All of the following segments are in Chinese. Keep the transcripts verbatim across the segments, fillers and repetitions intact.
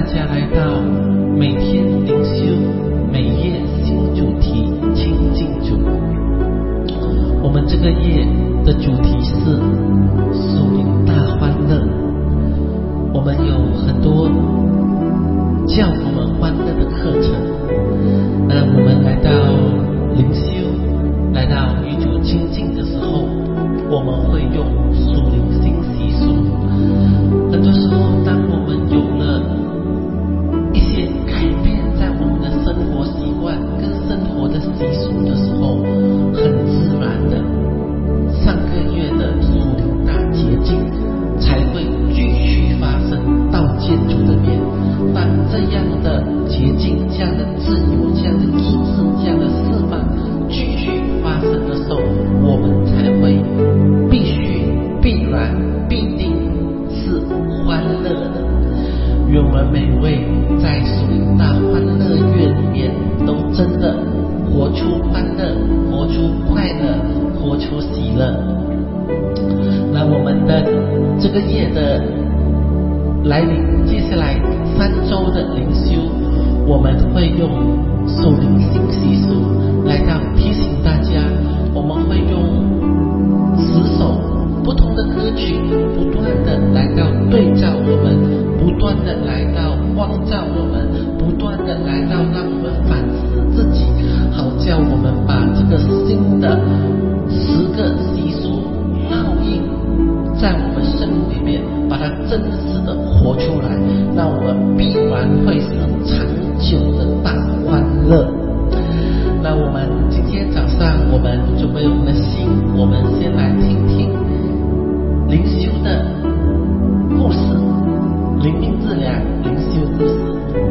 家来到每天灵修每夜新主题亲近主。我们这个夜的主题是属灵大欢乐。我们有很多叫我们欢乐的课程，那我们来到灵修来到与主亲近的时候，我们会用属灵新习俗。很多时候当我们有了一些改变在我们的生活习惯跟生活的习俗的时候，很自然的上个月的属灵大捷径才会继续发生到建筑这边。当这样的捷径这样的自由这样的医治这样的释放继续发生的时候，我们才会必须必然必定是欢乐的。愿我们每位在属灵大欢乐月里面都真的活出欢乐，活出快乐，活出喜乐。那我们的这个夜的来临，接下来三周的灵修，我们会用属灵新习俗来到提醒大家，我们会用十首不同的歌曲，不断的来到对照我们，不断的来到光照我们，不断的来到让我们反思自己，好叫我们把这个新的十个习俗烙印在我们生命里面，把它真实的活出来，那我们必然会是长久的大欢乐。那我们今天早上我们准备我们的心，我们先来听听灵修的故事，灵命治疗灵修故事。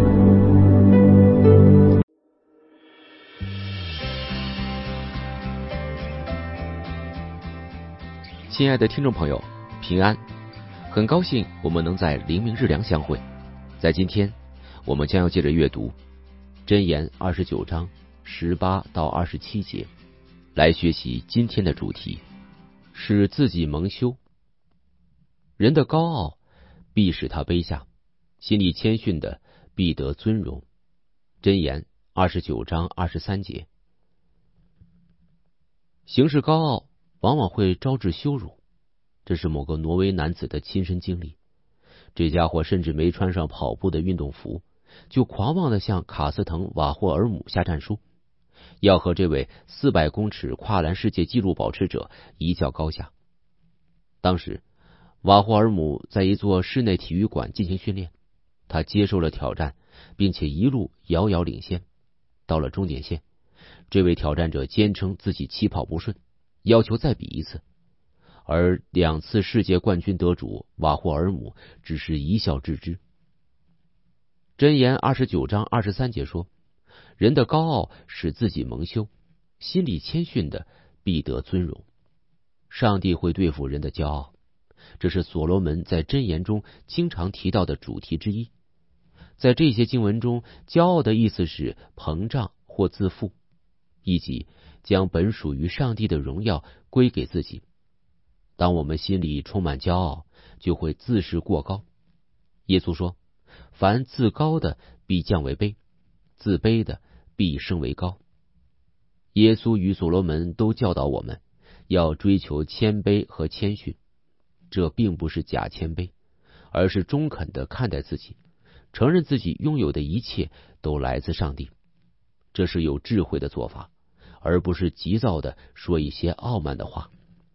亲爱的听众朋友，平安！很高兴我们能在灵命日粮相会。在今天，我们将要借着阅读箴言二十九章十八到二十七节，来学习今天的主题：使自己蒙羞。人的高傲必使他卑下，心里谦逊的必得尊荣。箴言二十九章二十三节。行事高傲往往会招致羞辱，这是某个挪威男子的亲身经历。这家伙甚至没穿上跑步的运动服，就狂妄地向卡斯滕瓦霍尔姆下战书，要和这位四百公尺跨栏世界纪录保持者一较高下。当时瓦霍尔姆在一座室内体育馆进行训练，他接受了挑战，并且一路遥遥领先。到了终点线，这位挑战者坚称自己起跑不顺，要求再比一次，而两次世界冠军得主瓦霍尔姆只是一笑置之。箴言二十九章二十三节说，人的高傲使自己蒙羞，心里谦逊的必得尊荣。上帝会对付人的骄傲，这是所罗门在箴言中经常提到的主题之一。在这些经文中，骄傲的意思是膨胀或自负，以及将本属于上帝的荣耀归给自己。当我们心里充满骄傲，就会自视过高。耶稣说，凡自高的必降为卑，自卑的必升为高。耶稣与所罗门都教导我们要追求谦卑和谦逊，这并不是假谦卑，而是中肯地看待自己，承认自己拥有的一切都来自上帝。这是有智慧的做法，而不是急躁地说一些傲慢的话。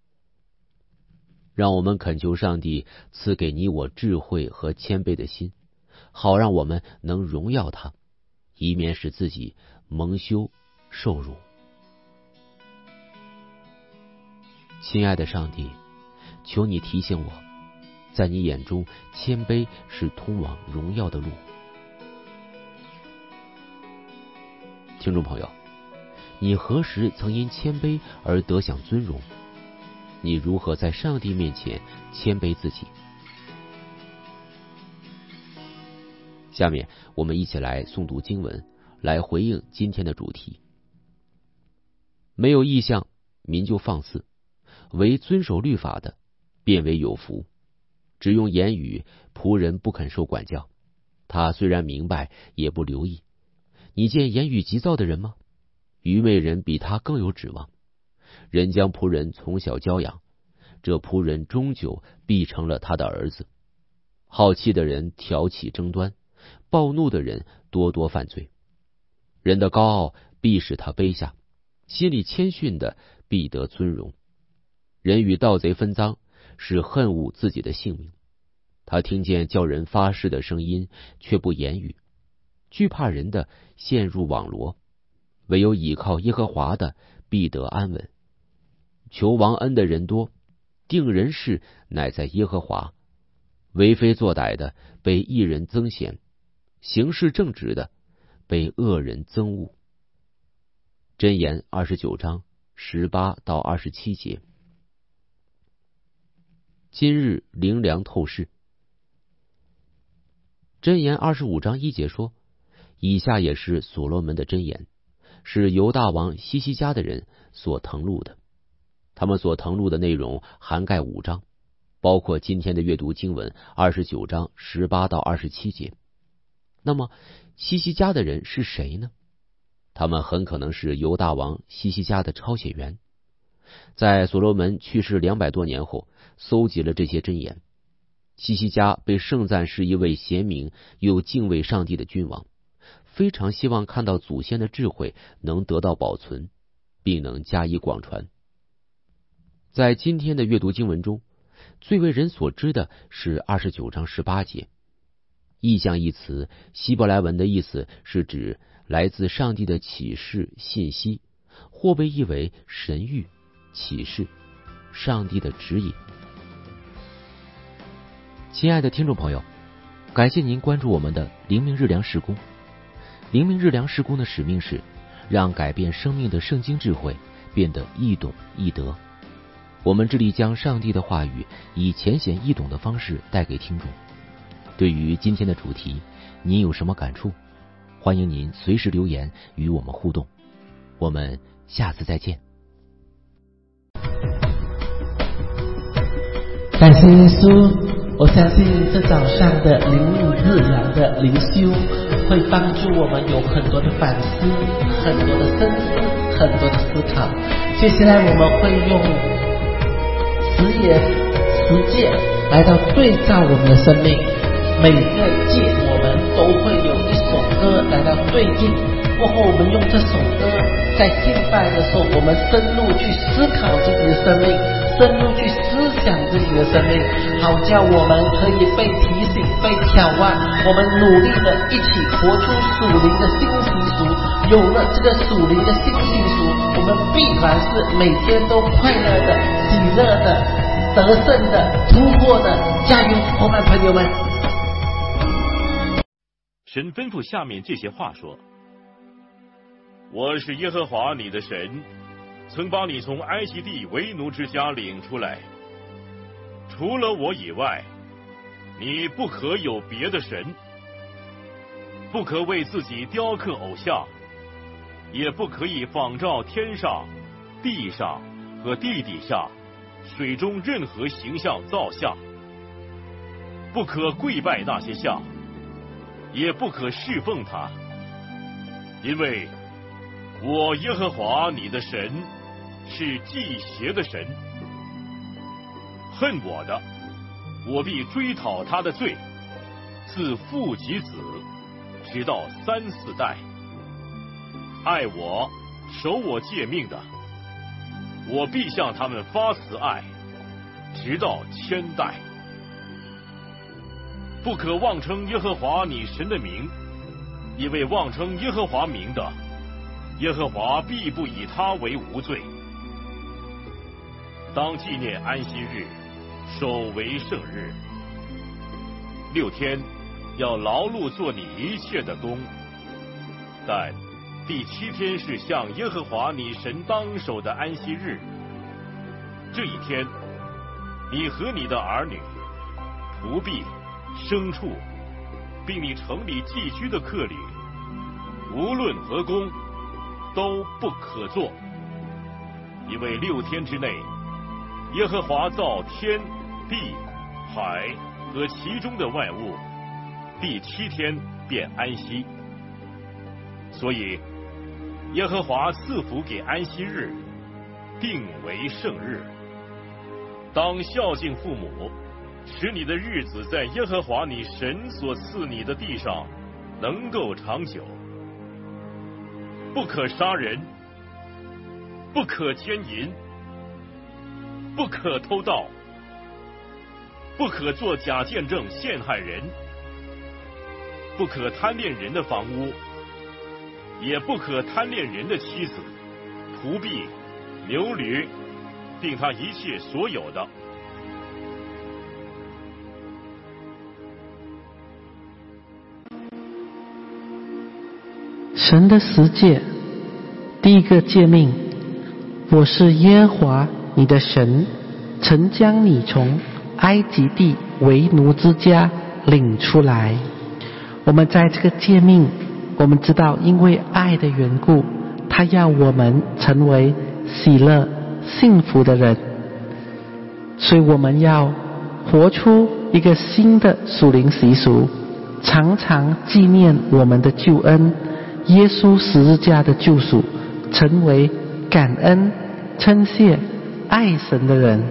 让我们恳求上帝赐给你我智慧和谦卑的心，好让我们能荣耀他，以免使自己蒙羞受辱。亲爱的上帝，求你提醒我，在你眼中谦卑是通往荣耀的路。听众朋友，你何时曾因谦卑而得享尊荣？你如何在上帝面前谦卑自己？下面我们一起来诵读经文，来回应今天的主题。没有异象，民就放肆；唯遵守律法的，便为有福。只用言语，仆人不肯受管教。 他虽然明白，也不留意。你见言语急躁的人吗？愚昧人比他更有指望。人将仆人从小教养，这仆人终究必成了他的儿子。好气的人挑起争端，暴怒的人多多犯罪。人的高傲必使他卑下，心里谦逊的必得尊荣。人与盗贼分赃，是恨恶自己的性命。他听见叫人发誓的声音，却不言语。惧怕人的陷入网罗，唯有倚靠耶和华的必得安稳。求王恩的人多，定人事乃在耶和华。为非作歹的被义人增贤，行事正直的被恶人憎恶。箴言二十九章十八到二十七节。今日灵粮透视。箴言二十五章一节说，以下也是所罗门的箴言，是犹大王西西家的人所誊录的。他们所誊录的内容涵盖五章，包括今天的阅读经文二十九章十八到二十七节。那么西西家的人是谁呢？他们很可能是犹大王西西家的抄写员，在所罗门去世两百多年后，搜集了这些箴言。西西家被盛赞是一位贤明又敬畏上帝的君王，非常希望看到祖先的智慧能得到保存，并能加以广传。在今天的阅读经文中，最为人所知的是二十九章十八节。异象一词，希伯来文的意思是指来自上帝的启示信息，或被译为神谕、启示、上帝的指引。亲爱的听众朋友，感谢您关注我们的灵命日粮事工。灵命日粮事工的使命是让改变生命的圣经智慧变得易懂易得。我们致力将上帝的话语以浅显易懂的方式带给听众。对于今天的主题，您有什么感触？欢迎您随时留言与我们互动。我们下次再见。 感谢耶稣，我相信这早上的灵命日粮的灵修会帮助我们有很多的反思，很多的深思，很多的思考。接下来我们会用实言实践来到对照我们的生命。每个季我们都会有一首歌来到对应，过后我们用这首歌在敬拜的时候，我们深入去思考自己的生命，深入去思想自己的生命，好叫我们可以被提醒、被挑战，我们努力的一起活出属灵的新习俗。有了这个属灵的新习俗，我们必然是每天都快乐的、喜乐的、得胜的、突破的。加油，伙伴朋友们！ 神吩咐下面这些话说：我是耶和华你的神，曾把你从埃及地为奴之家领出来。除了我以外，你不可有别的神，不可为自己雕刻偶像，也不可以仿照天上、地上和地底下、水中任何形象造像，不可跪拜那些像，也不可侍奉他，因为我耶和华你的神是忌邪的神。恨我的，我必追讨他的罪，自父及子，直到三四代。爱我、守我诫命的，我必向他们发慈爱，直到千代。不可妄称耶和华你神的名，因为妄称耶和华名的，耶和华必不以他为无罪。当纪念安息日，守为圣日。六天要劳碌做你一切的工，但第七天是向耶和华你神当守的安息日。这一天，你和你的儿女、仆婢、牲畜，并你城里寄居的客旅，无论何工，都不可做。因为六天之内，耶和华造天地海和其中的万物， 第七天便安息。所以耶和华赐福给安息日，定为圣日。当孝敬父母，使你的日子在耶和华你神所赐你的地上能够长久。不可杀人，不可奸淫，不可偷盗，不可作假见证陷害人，不可贪恋人的房屋，也不可贪恋人的妻子、仆婢、牛驴，并他一切所有的。 神的十诫，第一个诫命：我是耶和华你的神，曾将你从埃及地为奴之家领出来。我们在这个诫命，我们知道因为爱的缘故，他要我们成为喜乐幸福的人，所以我们要活出一个新的属灵习俗，常常纪念我们的救恩，耶稣十字架的救赎，成为感恩称谢爱神的人。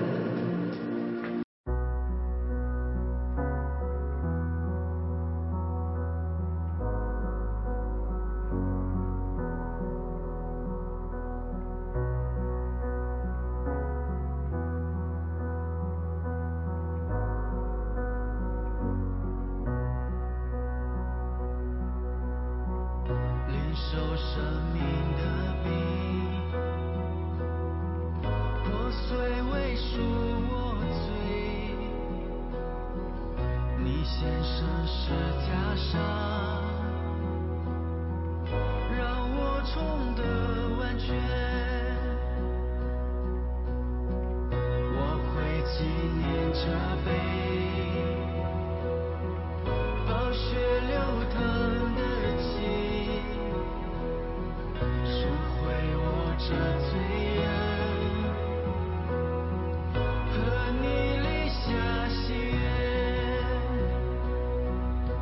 受生命的病，破碎为赎我罪，你献上十架上，让我重得完全。我会纪念这杯宝血流淌的记，这罪人和你立下誓约，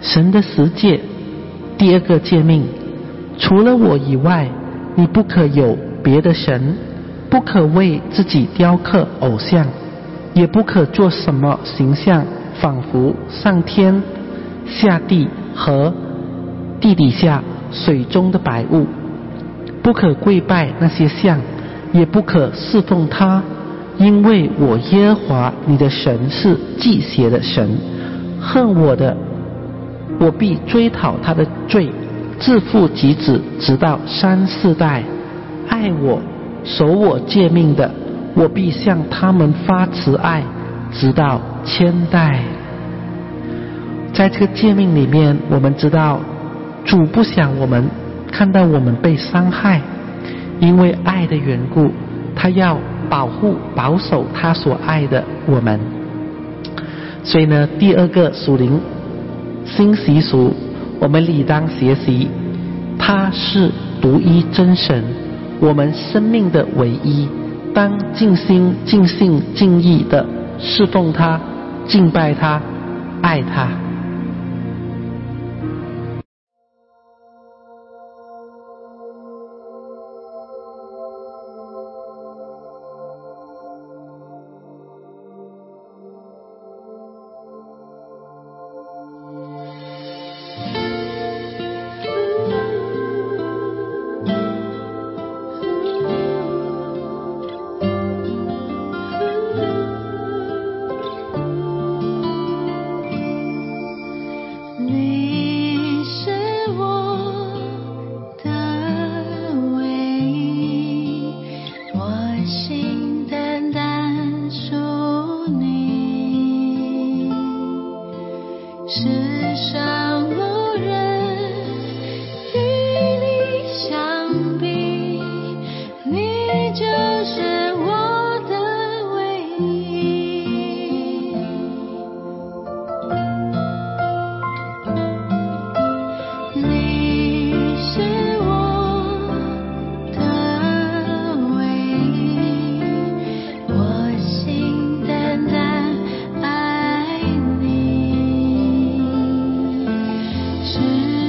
神的十诫，第二个诫命，除了我以外，你不可有别的神，不可为自己雕刻偶像，也不可做什么形象，仿佛上天下地和地底下水中的百物，不可跪拜那些像，也不可侍奉他，因为我耶和华你的神是忌邪的神，恨我的，我必追讨他的罪，自父及子，直到三四代；爱我、守我诫命的，我必向他们发慈爱，直到千代。在这个诫命里面，我们知道主不想我们看到我们被伤害，因为爱的缘故，他要保护保守他所爱的我们。所以呢，第二个属灵新习俗，我们理当学习，他是独一真神，我们生命的唯一，当尽心尽性尽意的侍奉他，敬拜他，爱他。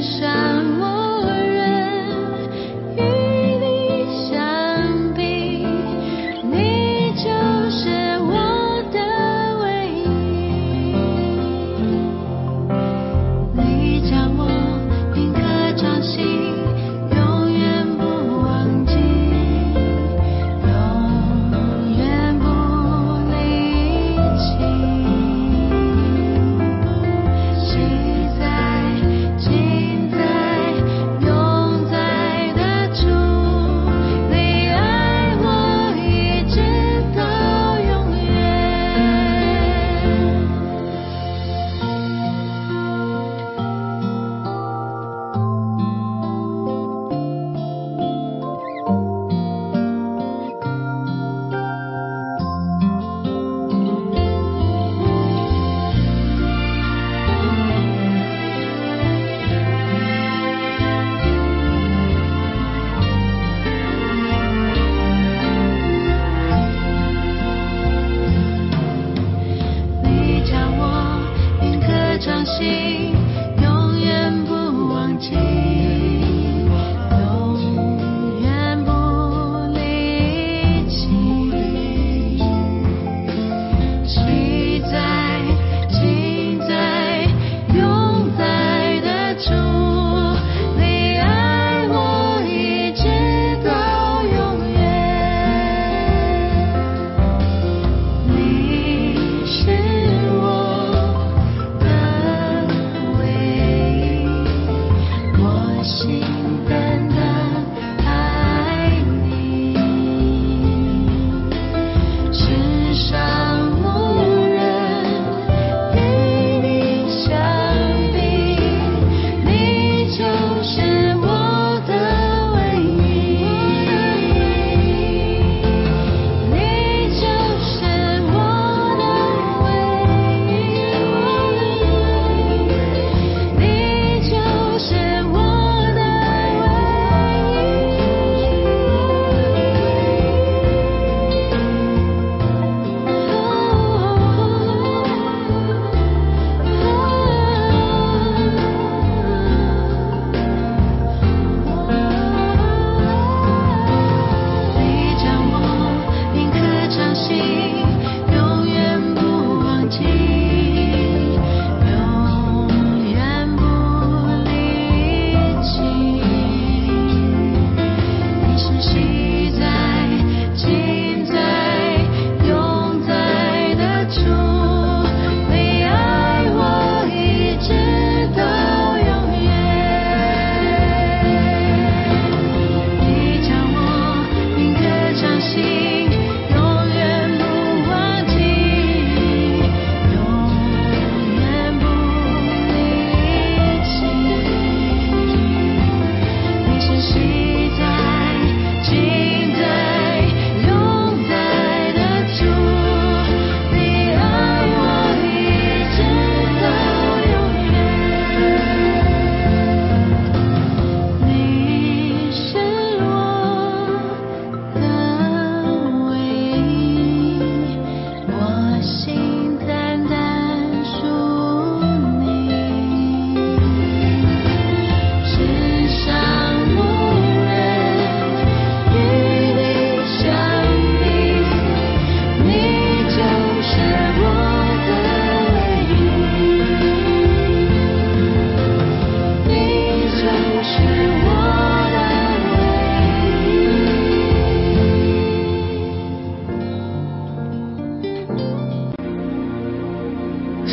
世上无人与你相比，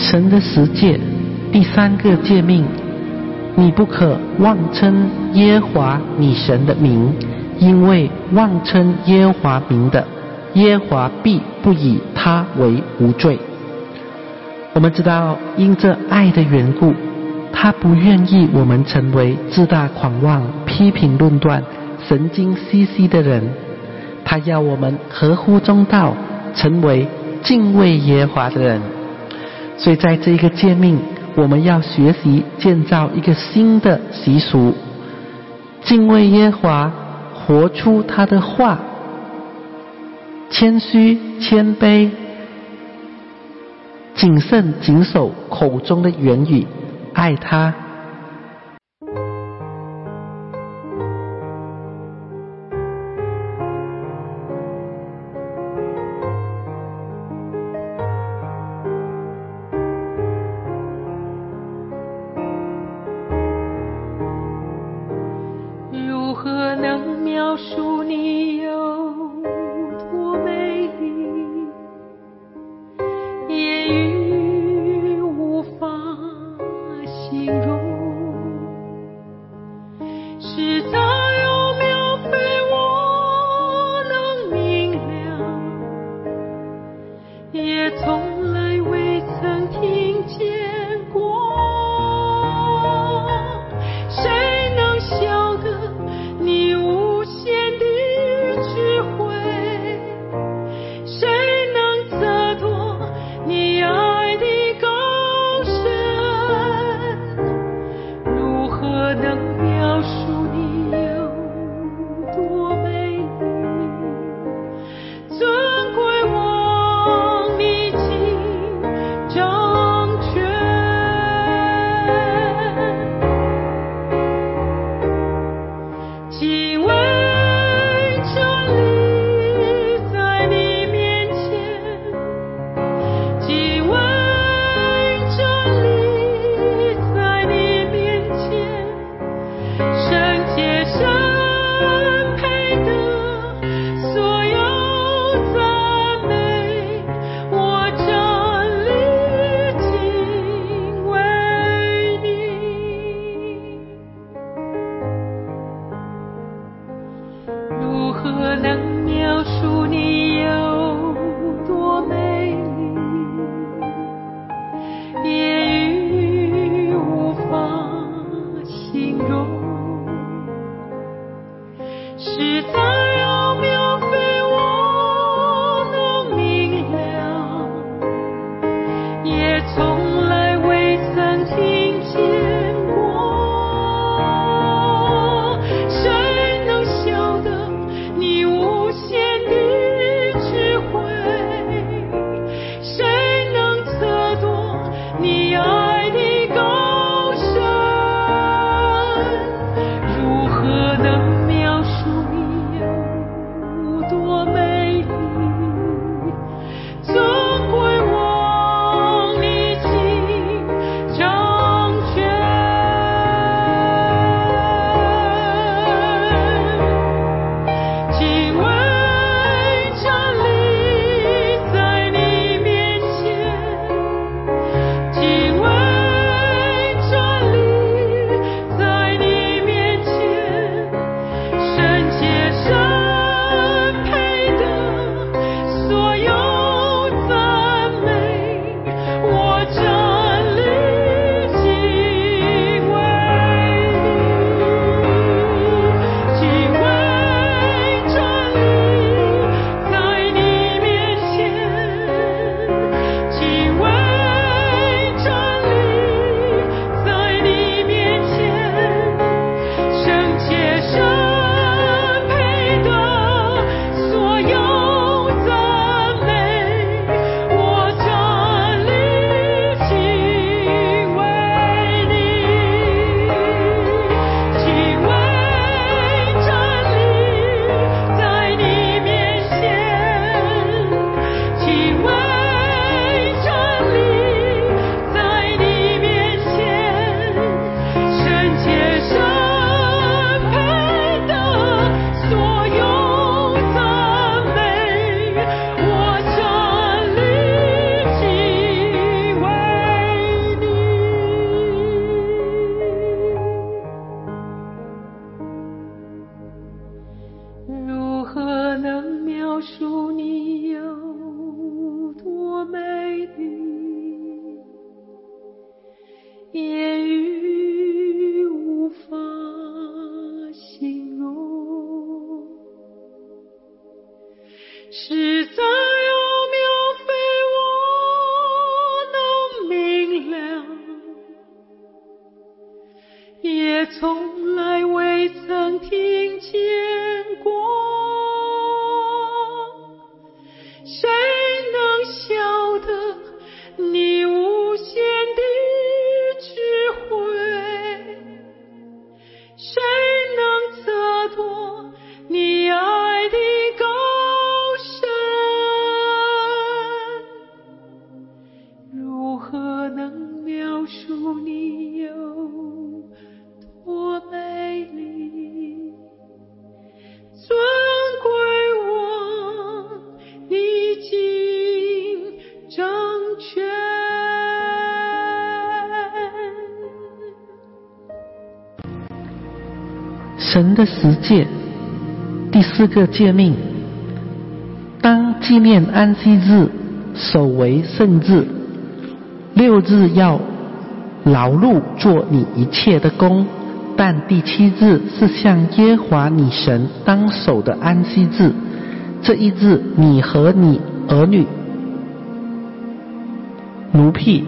神的十诫，第三个诫命，你不可妄称耶和华你神的名，因为妄称耶和华名的，耶和华必不以他为无罪。我们知道，因这爱的缘故，他不愿意我们成为自大狂妄、批评论断、神经兮兮的人，他要我们合乎中道，成为敬畏耶和华的人。所以在这一个诫命，我们要学习建造一个新的习俗，敬畏耶和华，活出他的话，谦虚谦卑，谨慎谨守口中的言语，爱他。 如何能描述你有多美丽，言语无法形容。 实在奥妙非我能明了，也从来未曾听见过。谁能晓得你无限的智慧？谁能测度你爱的高深？如何能描述你有多美丽？尊贵王，你尽掌权。 神的十诫，第四个诫命，当纪念安息日，守为圣日。六日要劳碌做你一切的工，但第七日是向耶和华你神当守的安息日。这一日，你和你儿女、奴婢、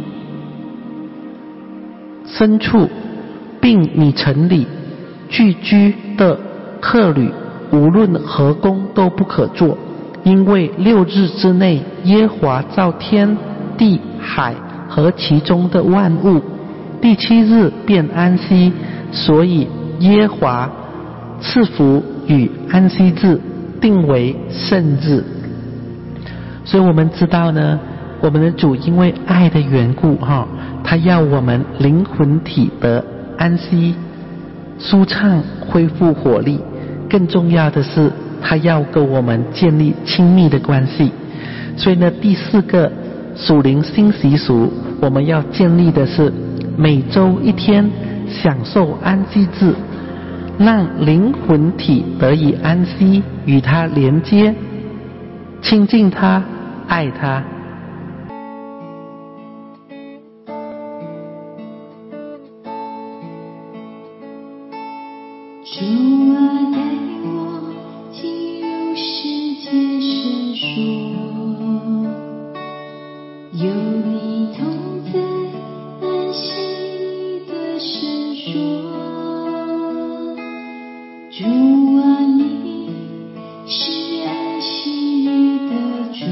牲畜，并你城里聚居的客旅，无论何工都不可做，因为六日之内，耶和华造天地海和其中的万物，第七日便安息，所以耶和华赐福与安息日，定为圣日。所以我们知道呢，我们的主因为爱的缘故哈，他要我们灵魂体得安息、舒畅、恢复活力。更重要的是，他要跟我们建立亲密的关系。所以呢，第四个属灵新习俗，我们要建立的是每周一天享受安息日，让灵魂体得以安息，与他连接，亲近他，爱他。 主啊，带我进入世界深说，有你同在安息的深说。主啊，你是安息日的主，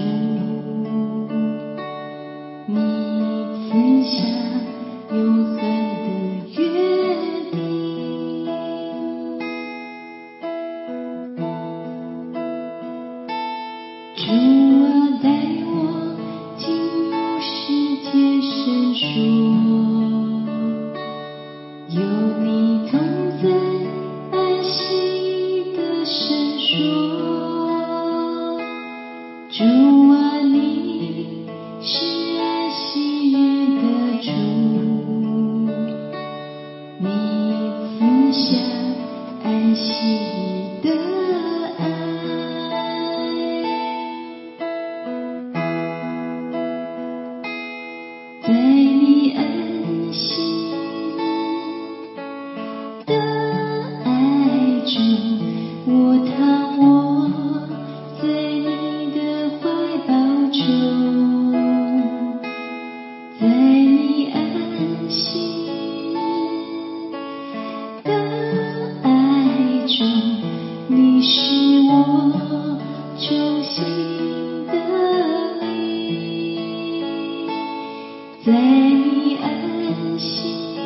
你赐下永恒的约定。主啊，带我进入世界深说，有你同在安息的深说。主啊，你是安息日的主，你赐下安息日的爱。在你安息的爱中，我躺卧在你的怀抱中。在你安息的爱中，你是我中心的力。在你安息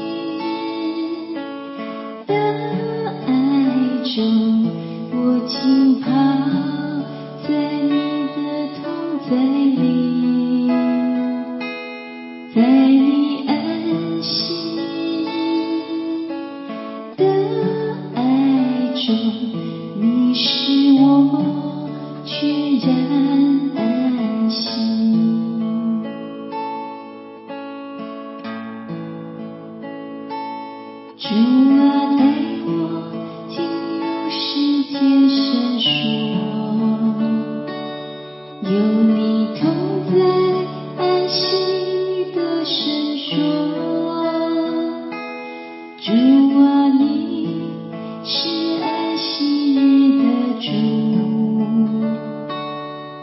的爱中，我浸泡在你的同在里。在你安息的爱中，你使我全然安息。主啊，带我进入世界深说，有你同在安息的深说。主啊，你是安息日的主，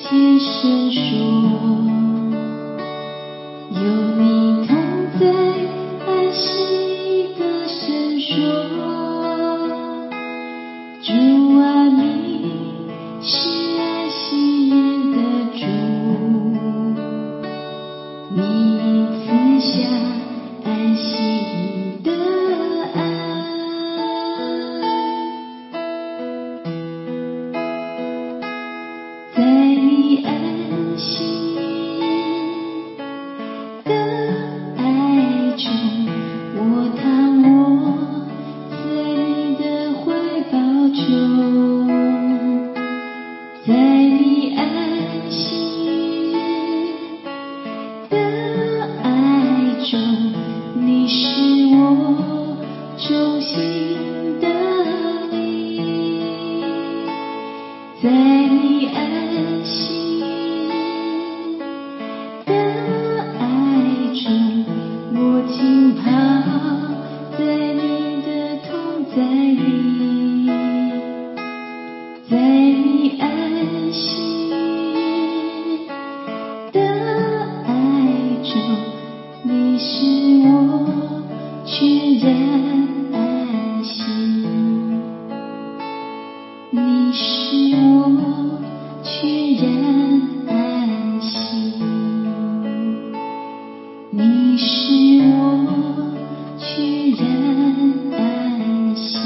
接伸说，有你同在，安息的伸说，主啊，你是安息日的主，你赐下安息日的爱。在你安息的爱中，我躺卧在你的怀抱中，在你安息的爱中，你是我中心的你，在你安息的爱中，我浸泡在你的同在里，在你安息的爱中，你使我全然安息，你使我全然安息，你使我全然安息。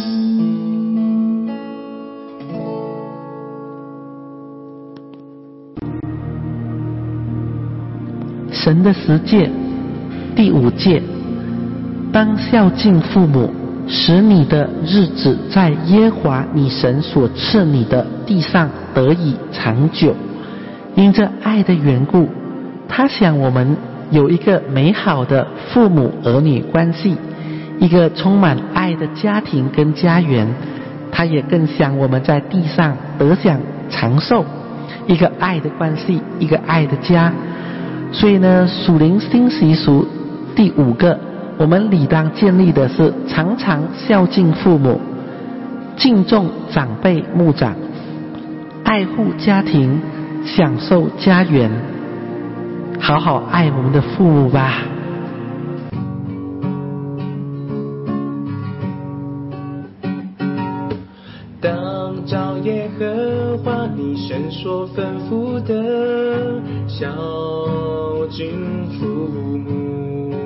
神的十诫，第五诫，当孝敬父母，使你的日子在耶和华你神所赐你的地上得以长久。因着爱的缘故，他想我们有一个美好的父母儿女关系，一个充满爱的家庭跟家园。他也更想我们在地上得享长寿，一个爱的关系，一个爱的家。所以呢，属灵新习俗第五个，我们理当建立的是常常孝敬父母，敬重长辈牧长，爱护家庭，享受家园，好好爱我们的父母吧。 当照耶和华你神所吩咐的，孝敬父母。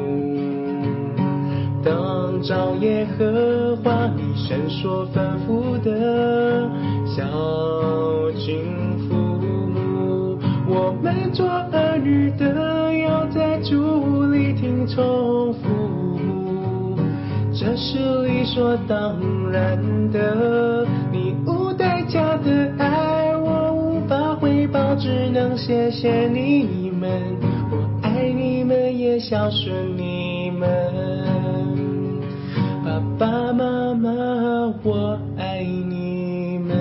当照耶和华你神所吩咐的，孝敬父母。我们做儿女的，要在主里听从父母，这是理所当然的。你无代价的爱，我无法回报，只能谢谢你们。我爱你们，也孝顺你们。爸爸妈妈，我爱你们。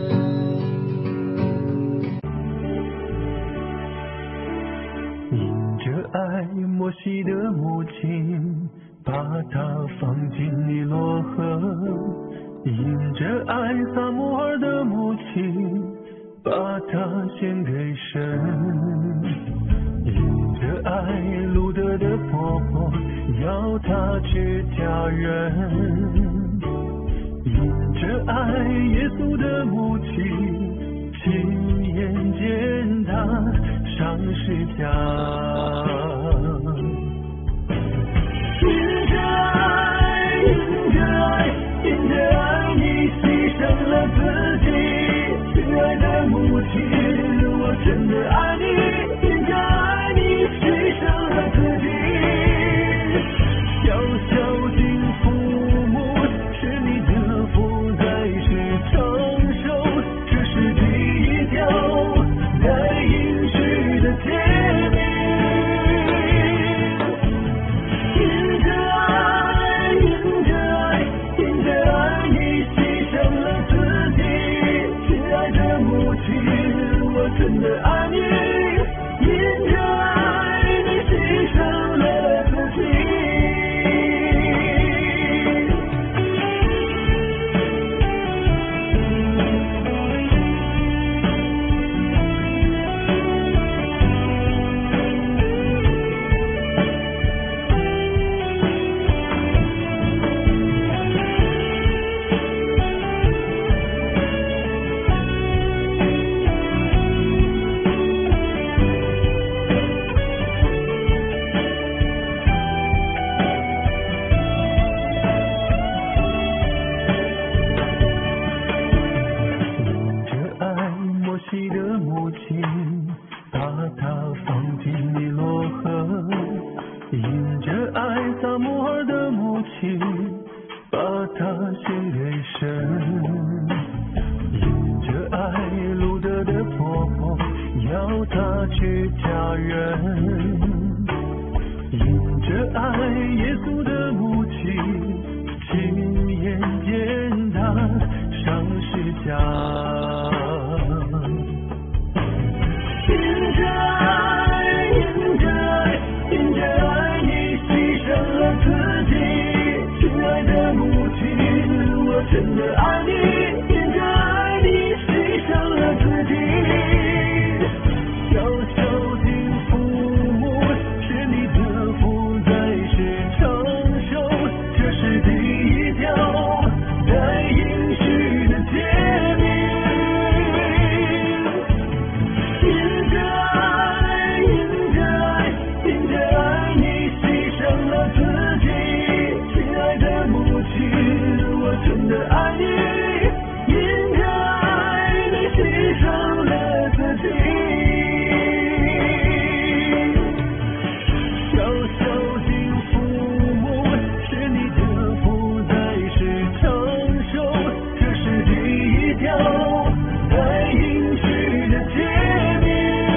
因着爱摩西的母亲，把他放进尼罗河。因着爱撒母耳的母亲，把他献给神。因着爱路德的婆婆，要他去嫁人。因着爱耶稣的母亲，亲眼见他上十架。因着爱，因着爱，因着爱你牺牲了自己，亲爱的母亲，我真的爱你。因着爱你牺牲了自己，要孝敬父母，是你的福在世长寿，这是第一条带应许的诫命。因着爱，因着爱，因着爱你牺牲了自己，亲爱的母亲，我真的爱你。因着爱你牺牲了自己。 把它放进尼罗河，因着爱撒母耳的母亲，把它献给神。因着爱路德的婆婆，要她去嫁人。因着爱耶稣的母亲，亲眼见他上十架。因着爱，因着爱，因着爱你牺牲了自己，亲爱的母亲，我真的爱你。因着爱你牺牲了自己，小小的父母是你的福，在世长寿，这是第一条带应许的诫命。因着爱，因着爱，因着爱你牺牲了自己，亲爱的母亲，我真的爱你。因着爱你牺牲了自己，小小的父母是你的福，在世长寿，这是第一条带应许的诫命。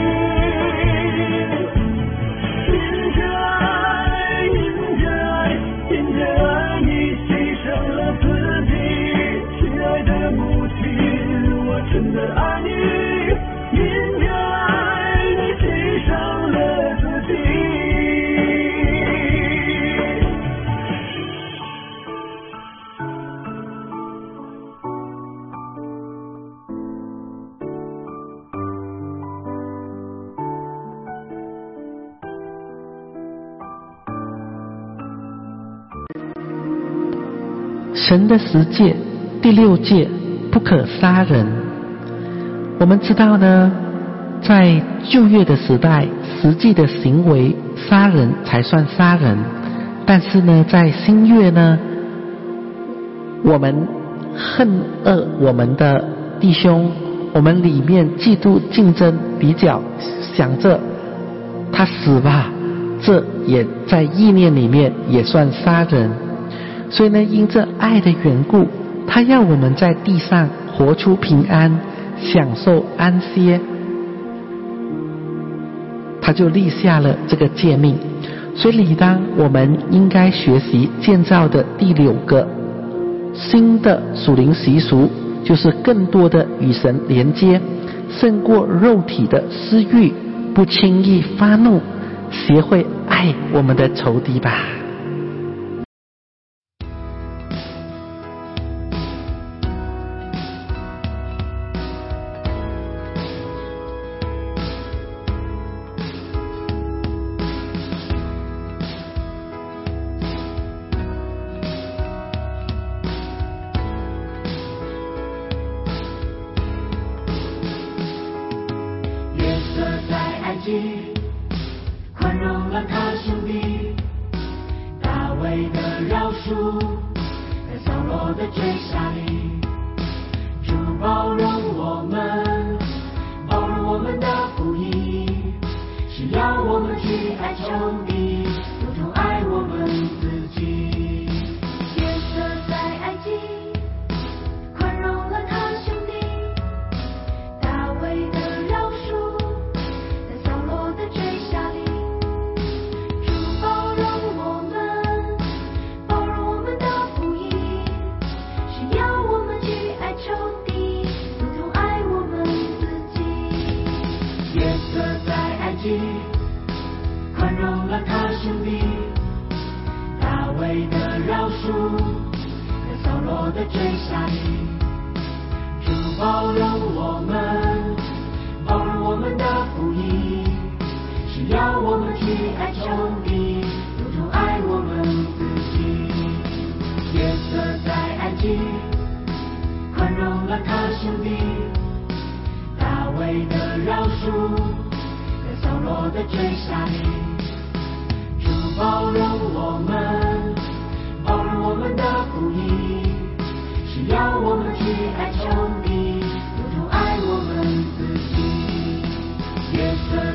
因着爱，因着爱，因着爱你牺牲了自己，亲爱的母亲，我真的爱你。因着爱你牺牲了自己。 神的十诫，第六诫不可杀人。我们知道呢，在旧约的时代，实际的行为杀人才算杀人，但是呢，在新约呢，我们恨恶我们的弟兄，我们里面嫉妒竞争比较，想着他死吧，这也在意念里面也算杀人。所以呢，因这爱的缘故，他要我们在地上活出平安，享受安歇，他就立下了这个诫命。所以理当我们应该学习建造的第六个新的属灵习俗，就是更多的与神连接，胜过肉体的私欲，不轻易发怒，学会爱我们的仇敌吧。 宽容了他兄弟，大卫的饶恕，在扫罗的追杀里，主包容我们，包容我们的不义，是要我们去爱仇敌，如同爱我们自己。约瑟在埃及宽容了他兄弟，大卫的饶恕，在扫罗的追杀里，主包容我们，包容我们的不义，是要我们去爱仇敌，如同爱我们自己。约瑟在埃及宽容了他兄弟，大卫的饶恕，在扫罗的追杀里，主包容我们，包容我们的不义，是要我们去爱仇敌，如同爱我们自己。约瑟在埃及宽容了他兄弟，大卫的饶恕，在扫罗的追杀里，主包容我们，包容我们的不义，是要我们去爱仇敌，如同爱我们自己。约瑟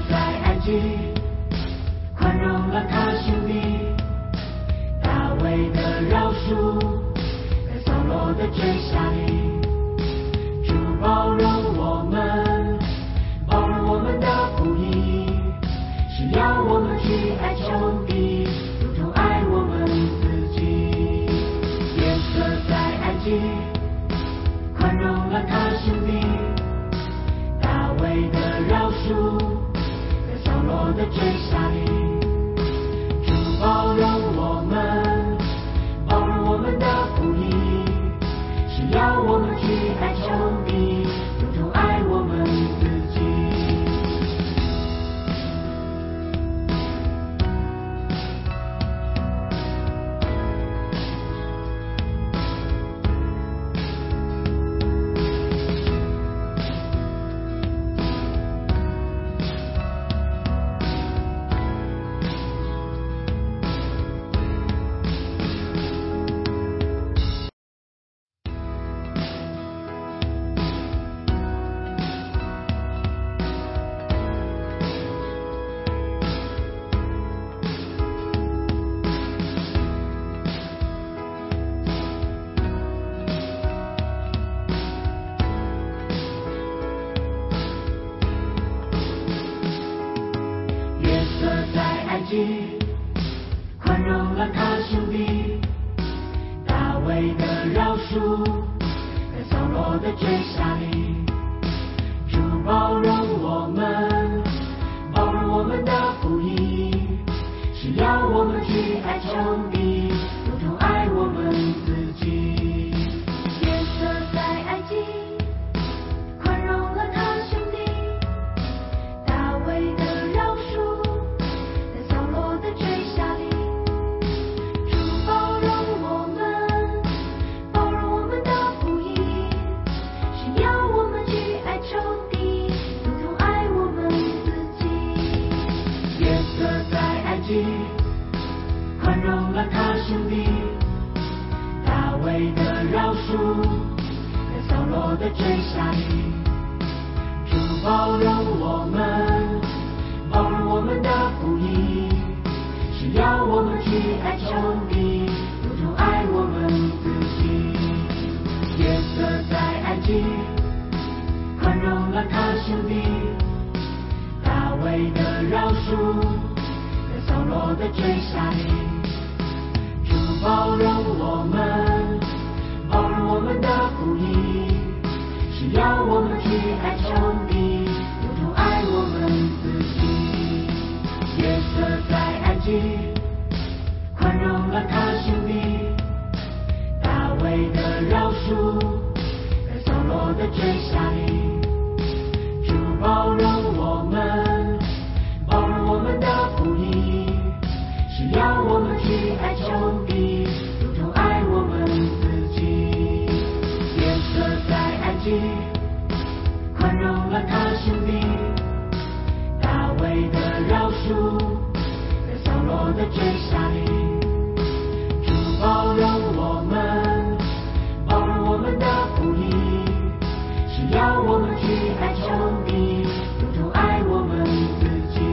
及，宽容了他兄弟大卫的饶恕，在扫罗的追杀里，主包容我们，包容我们的不义，是要我们去爱仇敌，如同爱我们自己。约瑟在埃及，宽容了他兄弟大卫的饶恕，在扫罗的追杀里，主包容我们，包容我们的不义，是要我们去爱仇敌，如同爱我们自己。约瑟在埃及，宽容了他兄弟大卫的饶恕，在扫罗的追杀里，主包容我们，包容我们的不义，是要我们去爱仇敌，如同爱我们自己。约瑟在埃及，宽容了他兄弟大卫的饶恕，在扫罗的追杀里，主包容我们，包容我们的不义，是要我们去爱仇敌，如同爱我们自己。约瑟在埃及，宽容了他兄弟大卫的饶恕，在扫罗的追杀里，主包容我们，包容我们的不义，是要我们去爱仇敌，如同爱我们自己。约瑟在埃及，宽容了他兄弟大卫的饶恕，在扫罗的追杀里，主包容我们，包容我们的不义，是要我们去爱仇敌，如同爱我们自己。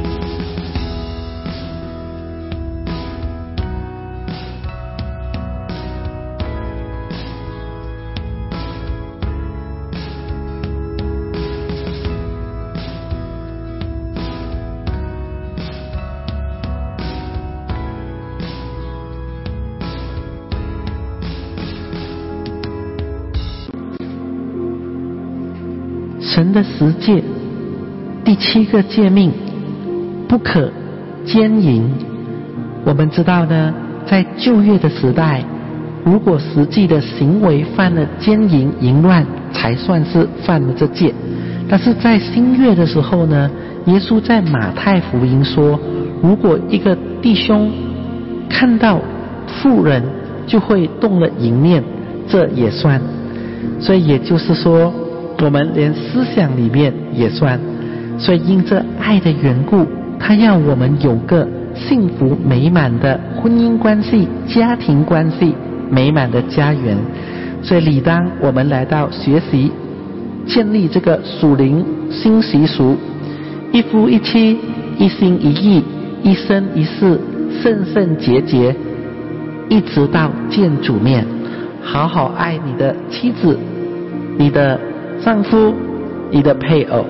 神的十诫，第七个诫命，不可奸淫。我们知道呢，在旧约的时代，如果实际的行为犯了奸淫淫乱，才算是犯了这戒。但是在新约的时候呢，耶稣在马太福音说，如果一个弟兄看到妇人就会动了淫念，这也算。所以也就是说，我们连思想里面也算。所以因这爱的缘故，他要我们有个幸福美满的婚姻关系、家庭关系、美满的家园。所以理当我们来到学习建立这个属灵新习俗，一夫一妻，一心一意，一生一世，圣圣洁洁，一直到见主面。好好爱你的妻子，你的丈夫，你的配偶。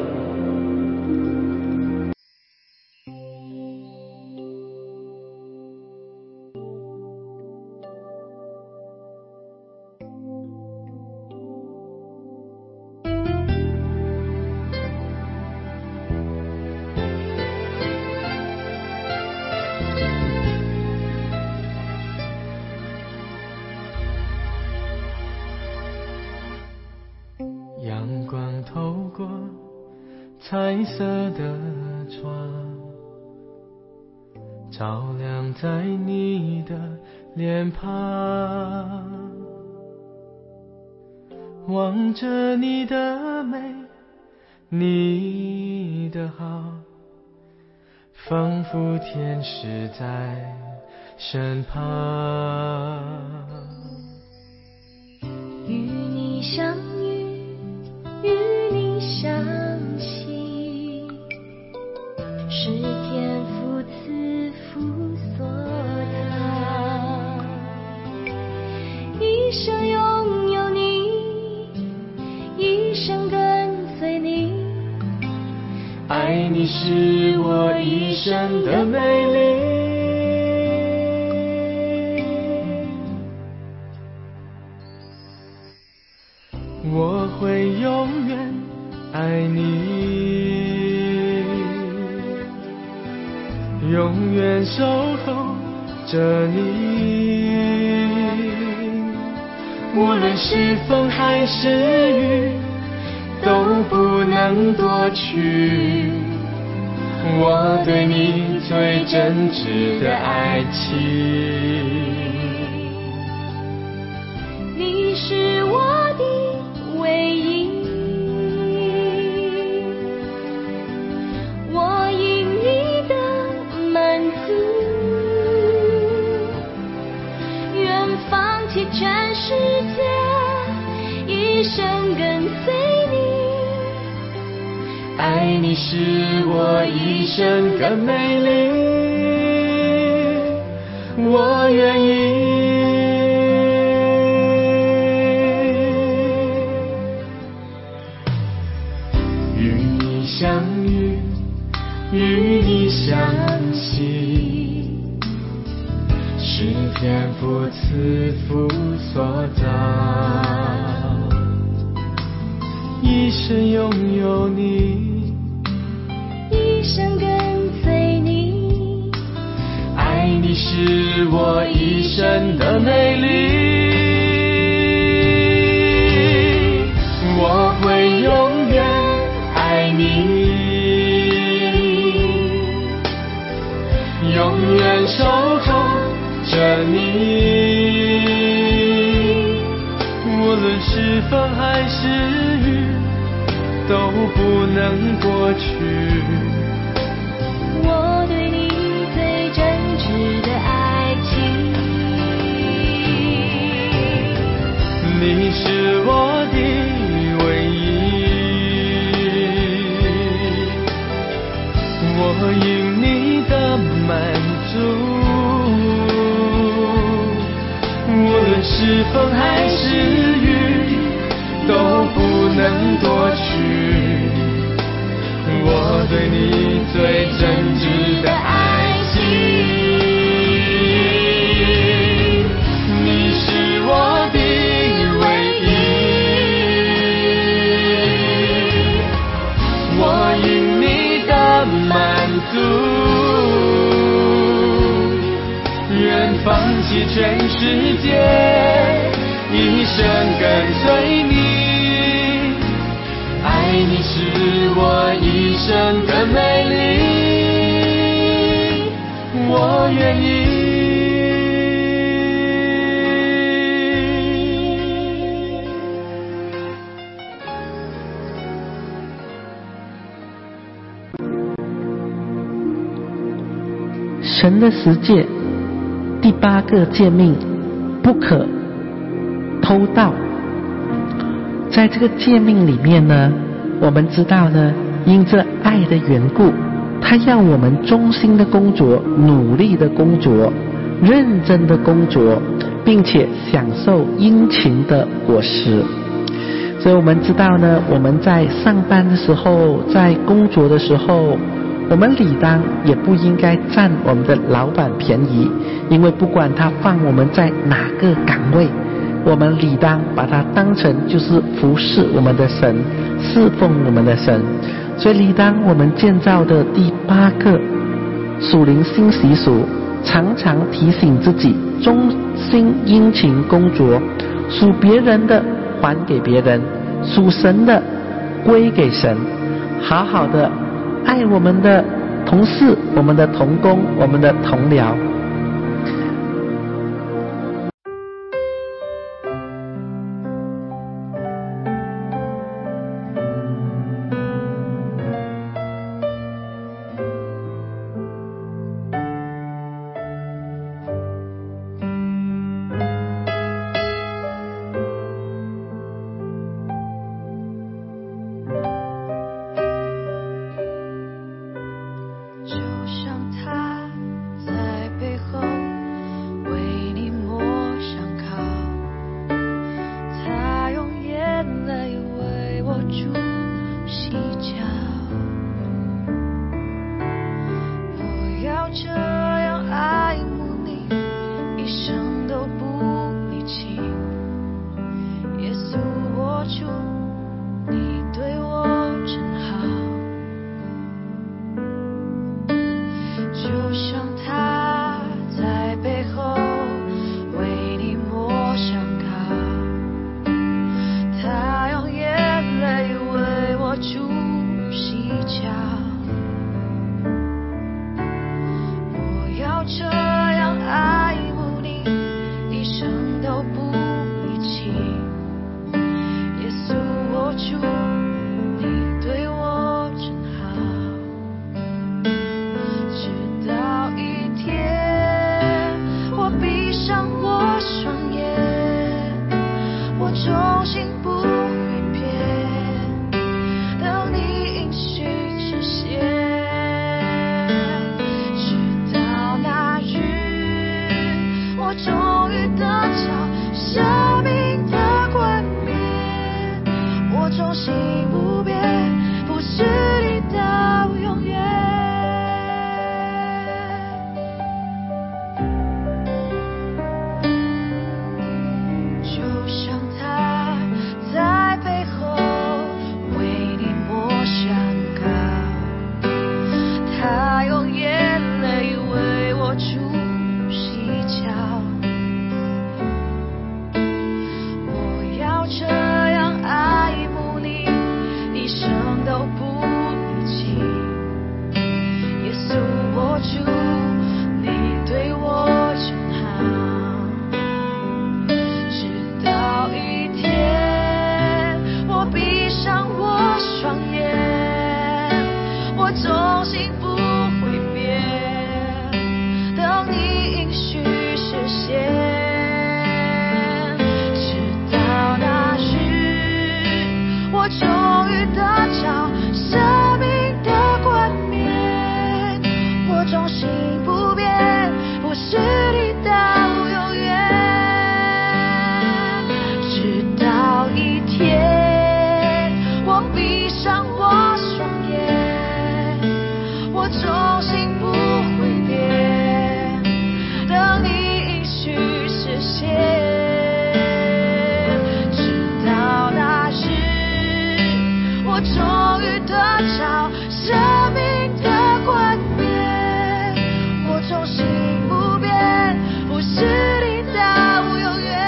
阳光透过彩色的窗，照亮在你的脸庞，望着你的美，你的好，仿佛天使在身旁。 与你相遇，与你相惜，是天父赐福所赐，一生拥有你，一生跟随你， 爱爱你是我一生的美丽。我会永远爱你，永远守候着你，无论是风还是雨，都不能夺去我对你最真挚的爱情。 你是我的唯一，我因你的满足，愿放弃全世界，一生跟随你。 爱你是我一生的美丽，我愿意与你相遇，与你相惜，是天父赐福所造，一生拥有你， 一生跟随你。 爱你是我一生的美丽，我会永远爱你，永远守候着你，无论是风还是雨，都不能夺取我对你最真挚的爱情。 你是我的唯一，我因你的满足，无论是风还是雨，都不能夺取我对你最真挚的爱情。你是我的唯一，我因你的满足，愿放弃全世界，一生跟随你。爱你是我一生的美丽，我愿意。 神的十诫，第八个诫命，不可偷盗。在这个诫命里面呢，我们知道呢，因着爱的缘故，他要我们忠心的工作，努力的工作，认真的工作，并且享受殷勤的果实。所以我们知道呢，我们在上班的时候，在工作的时候，我们理当也不应该占我们的老板便宜，因为不管他放我们在哪个岗位，我们理当把它当成就是服侍我们的神，侍奉我们的神。所以理当我们建造的第八个属灵新习俗，常常提醒自己忠心殷勤工作，属别人的还给别人，属神的归给神，好好的爱我们的同事，我们的同工，我们的同僚。 就像他在被要这样爱慕你，一生都不离弃。耶稣，我主，你对我真好，就像他在背后为你抹上膏，他用眼泪为我主洗脚。我要这样爱慕你，一生都不离弃。耶稣，我主，你对我真好，直到一天我闭上我双眼，我重新不会变，等你应许实现，直到那日我终于得着生命的冠冕，我忠心不变，不是你到永远。就像他在背后为你抹上膏，他用眼泪为我主洗脚。我要这样爱慕你，一生都不离弃。耶稣，我主，你对我真好，直到一天我闭上我双眼，我忠心不会变，等你应许实现，直到那日我终于得着生命的冠冕，我忠心不变，不是你到永远。直到一天我闭上我双眼，我忠心不会变，等你应许实现，直到那日我终于得着生命的冠冕，我忠心不变，不是你到永远。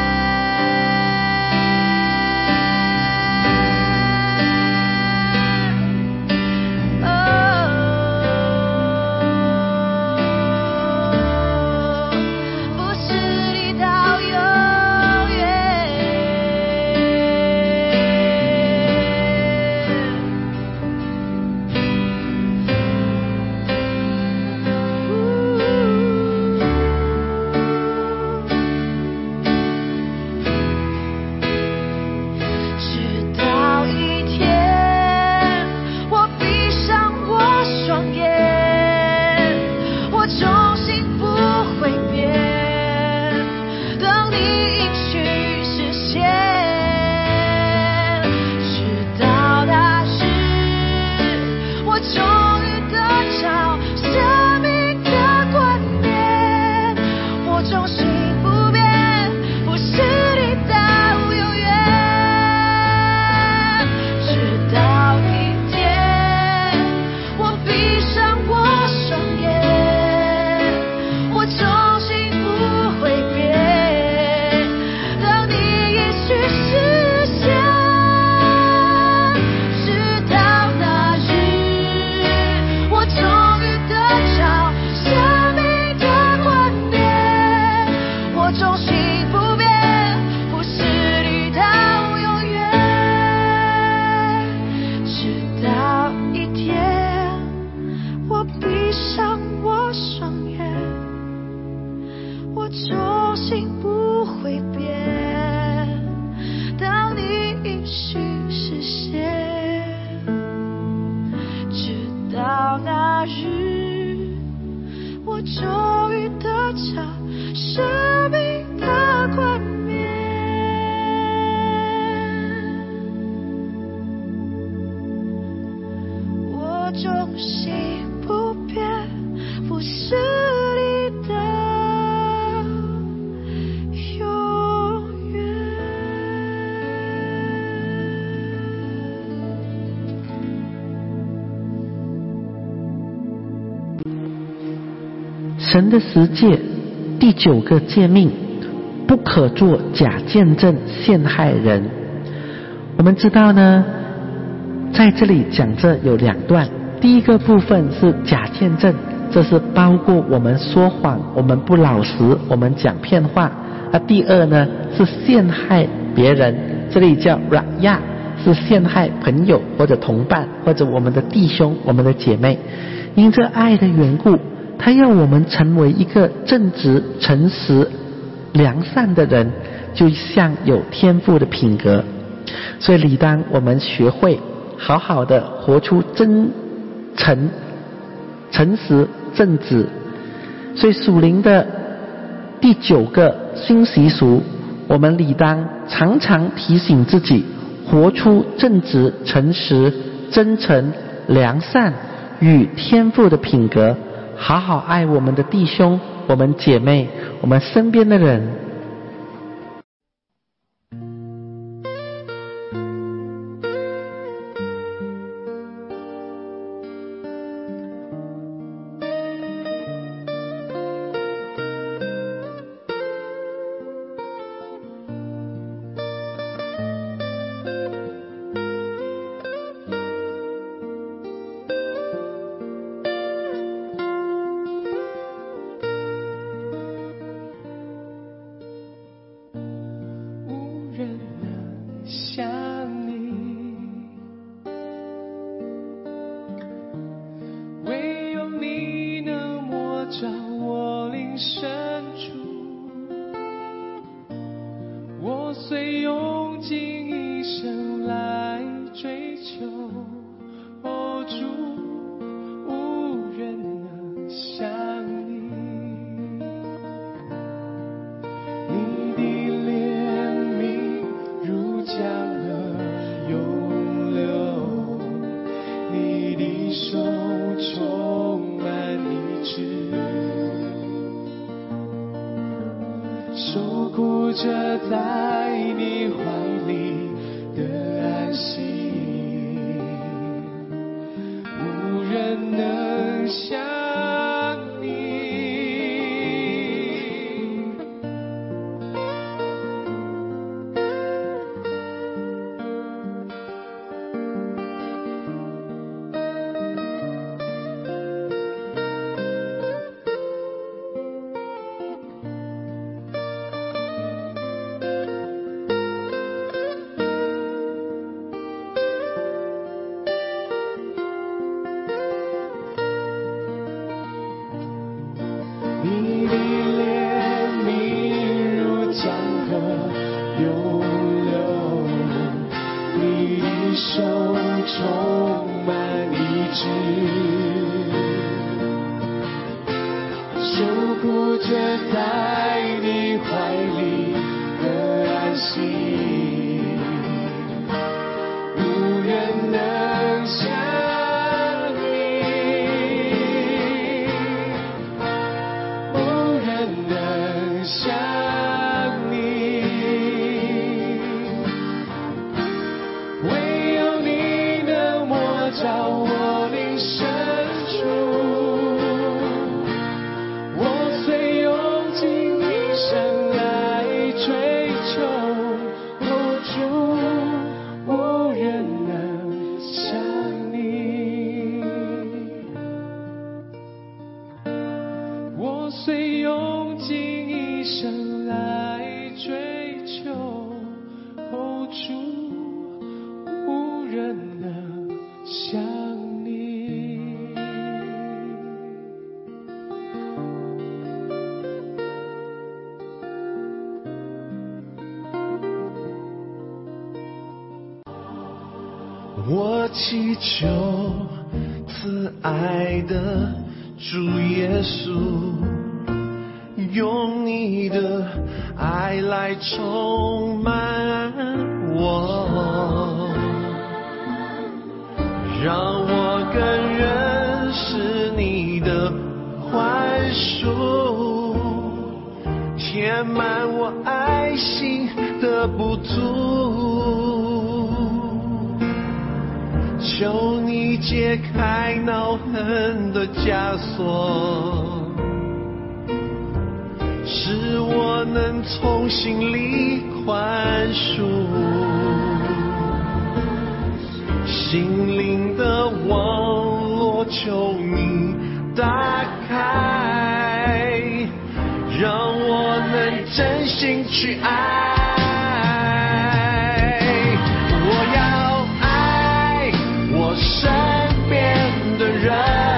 哦，不是你到永远。直到一天我闭上我双眼，我忠心不会变，等你应许实现，直到那日我终于得着生命的冠冕，我忠心不变，不是你到永远。直到一天我闭上我双眼，我忠心不会变，等你应许实现，直到那日我终于得着生命的冠冕，我忠心不变，不是你到永远。直到一天我闭上我双眼，我忠心不会变，当你应许实现，直到那日我终于得着生命的冠冕。我忠心不变，不故事里的永远。 神的十诫第九个诫命，不可做假见证陷害人。我们知道呢，在这里讲这有两段，第一个部分是假见证，这是包括我们说谎，我们不老实，我们讲骗话。那第二呢是陷害别人，这里叫 raya， 是陷害朋友或者同伴或者我们的弟兄我们的姐妹。因这爱的缘故，他要我们成为一个正直诚实良善的人，就像有天赋的品格。所以理当我们学会好好的活出真诚诚实正直。所以属灵的第九个新习俗，我们理当常常提醒自己活出正直诚实真诚良善与天赋的品格，好好爱我们的弟兄我们姐妹我们身边的人。 我祈求慈爱的主耶稣，用你的爱来充满我，让我更认识你的话处，填满我爱心的不足。求你解开恼恨的枷锁，使我能从心里宽恕。心灵的网络，求你打开，让我能真心去爱。我要爱我身边的人，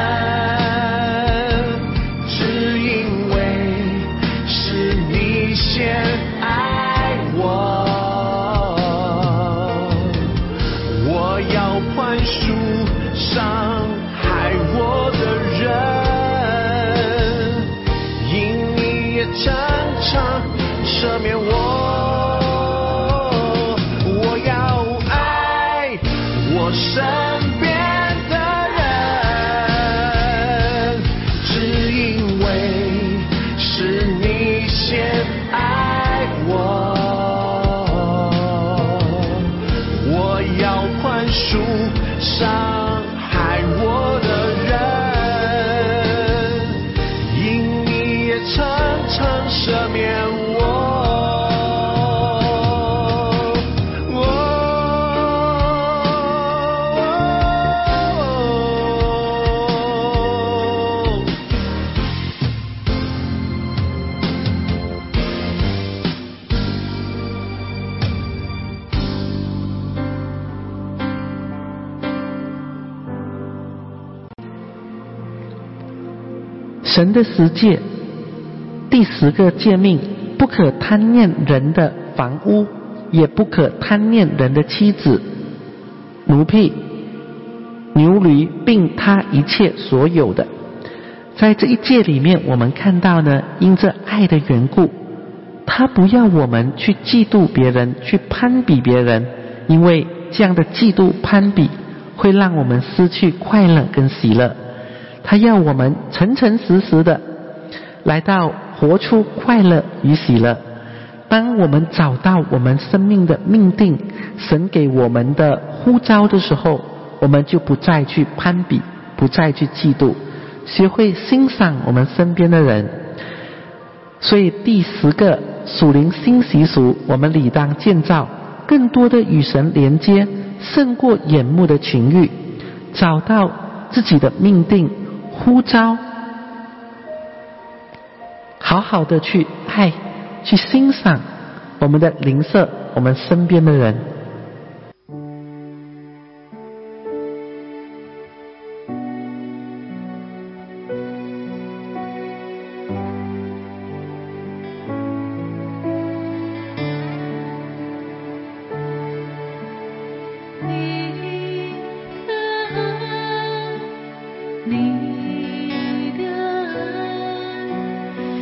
只因为是你先爱我。我要宽恕伤害我的人，因你也常常赦免我。我要爱我身边的人，只因为是你先爱我。我要宽恕伤害我的人，因你也常常赦免我。 神的十诫，第十个诫命，不可贪念人的房屋，也不可贪念人的妻子、奴婢、牛驴，并他一切所有的。在这一诫里面，我们看到呢，因着爱的缘故，他不要我们去嫉妒别人，去攀比别人，因为这样的嫉妒攀比会让我们失去快乐跟喜乐。他要我们诚诚实实的来到活出快乐与喜乐。当我们找到我们生命的命定，神给我们的呼召的时候，我们就不再去攀比，不再去嫉妒，学会欣赏我们身边的人。所以第十个属灵新习俗，我们理当建造更多的与神连接，胜过眼目的情欲，找到自己的命定呼召，好好的去爱，去欣赏我们的邻舍，我们身边的人。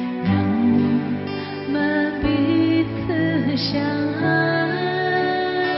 相爱。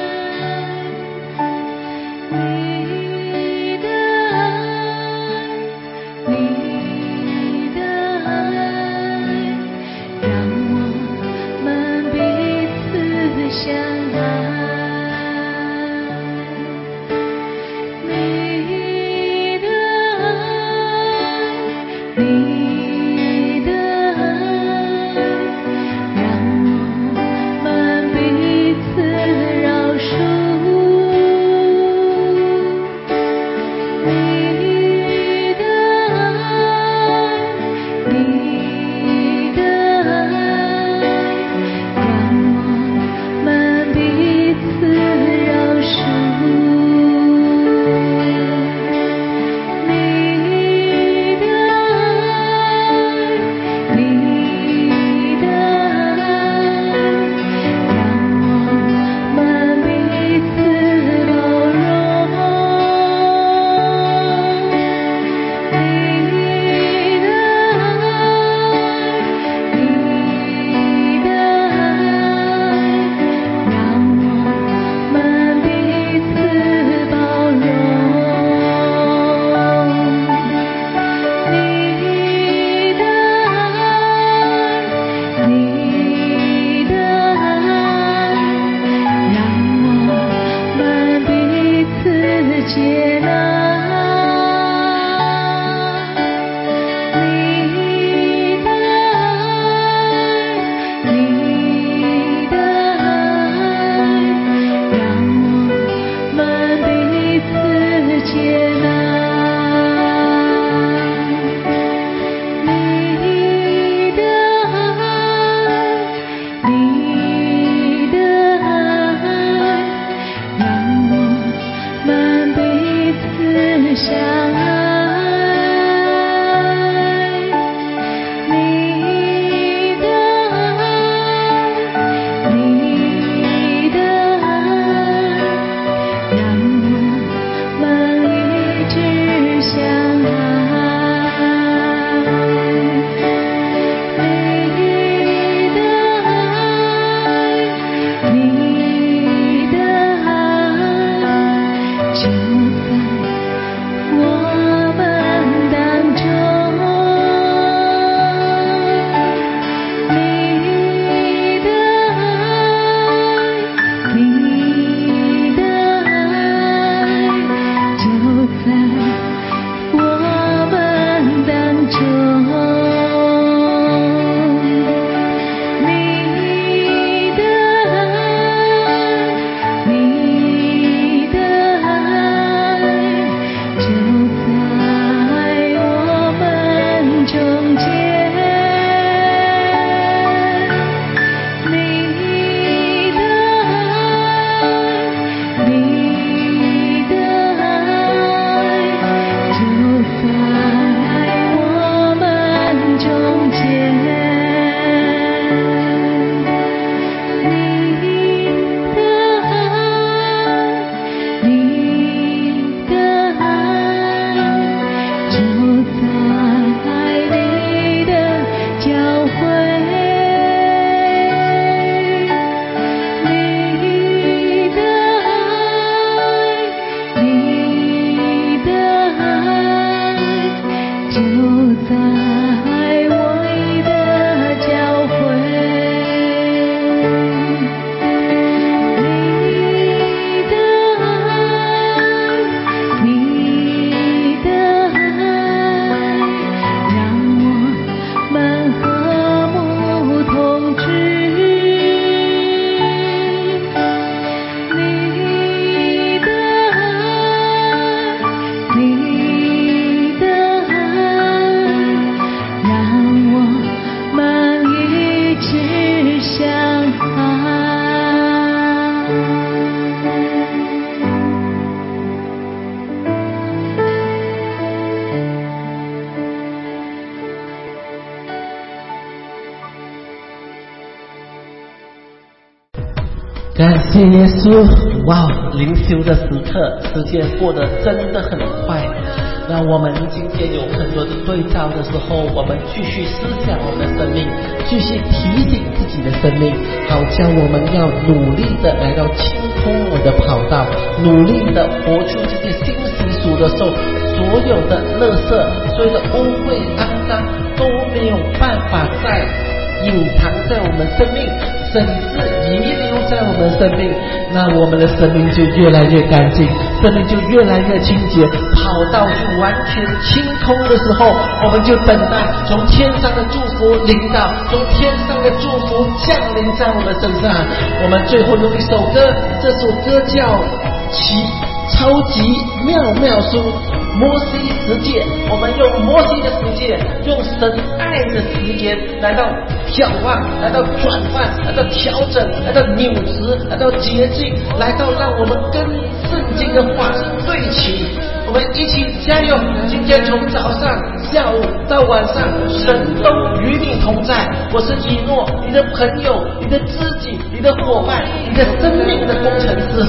感谢耶稣！哇，灵修的时刻，时间过得真的很快。那我们今天有很多的对照的时候，我们继续思想我们的生命，继续提醒自己的生命，好叫我们要努力的来到清空我的跑道，努力的活出这些新习俗的时候，所有的垃圾，所有的污秽肮脏都没有办法再隐藏在我们生命，甚至遗留在我们生命，那我们的生命就越来越干净，生命就越来越清洁，跑道就完全清空的时候，我们就等待从天上的祝福临到，从天上的祝福降临在我们身上。我们最后用一首歌，这首歌叫奇超级妙妙书摩西十诫，我们用摩西的十诫，用神爱的实言来到眺望，来到转换，来到调整，来到扭直，来到洁净，来到让我们跟圣经的话是对齐。我们一起加油！今天从早上、下午到晚上，神都与你同在。我是以诺，你的朋友，你的知己，你的伙伴，你的生命的工程师。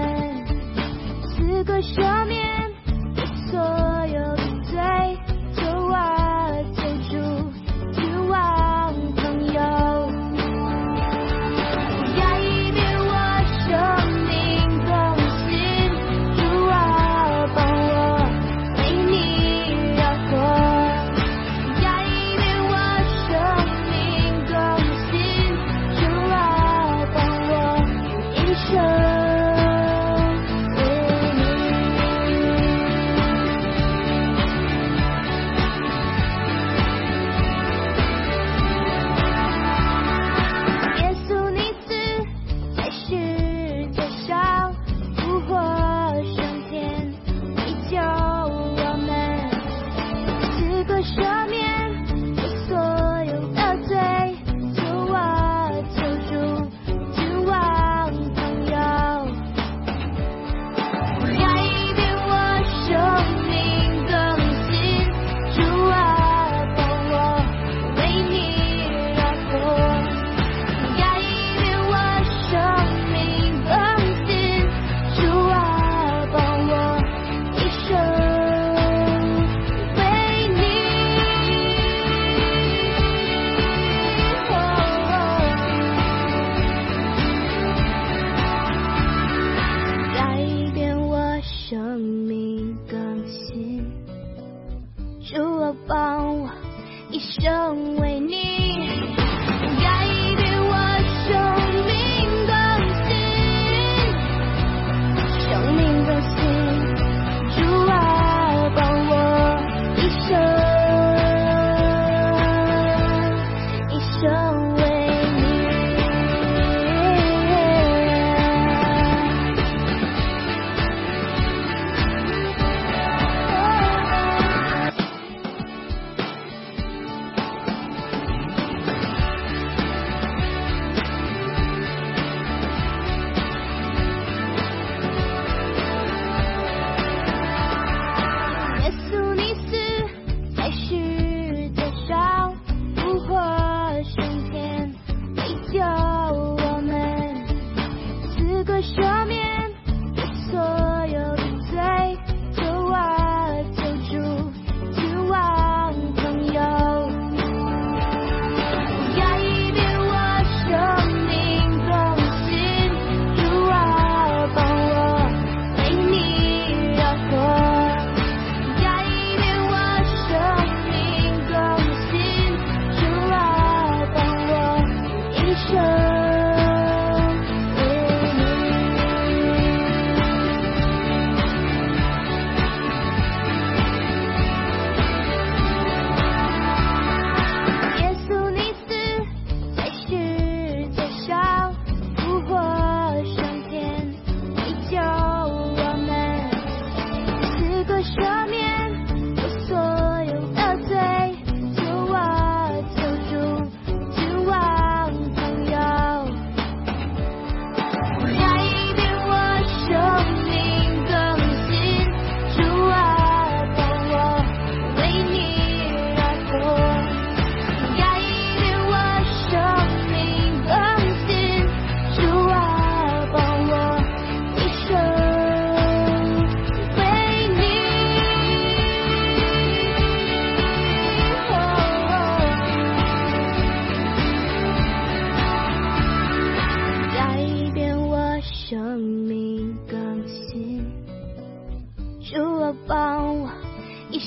赦免所有的罪，就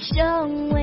成为